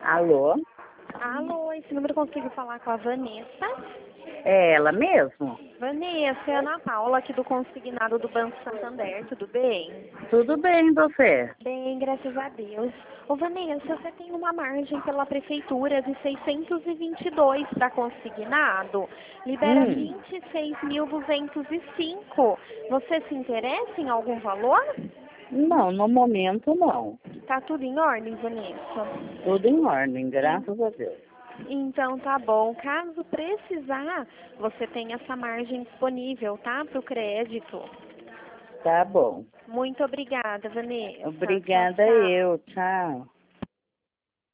Alô? Alô, esse número eu consigo falar com a Vanessa? É ela mesmo? Vanessa, é a Ana Paula aqui do Consignado do Banco Santander, tudo bem? Tudo bem, você? Bem, graças a Deus. Ô Vanessa, você tem uma margem pela Prefeitura de 622 para consignado, libera 26.205. Você se interessa em algum valor? Não, no momento não. Tá tudo em ordem, Vanessa? Tudo em ordem, graças a Deus. Então tá bom. Caso precisar, você tem essa margem disponível, tá? Para o crédito. Tá bom. Muito obrigada, Vanessa. Obrigada Tchau, tchau. eu, tchau.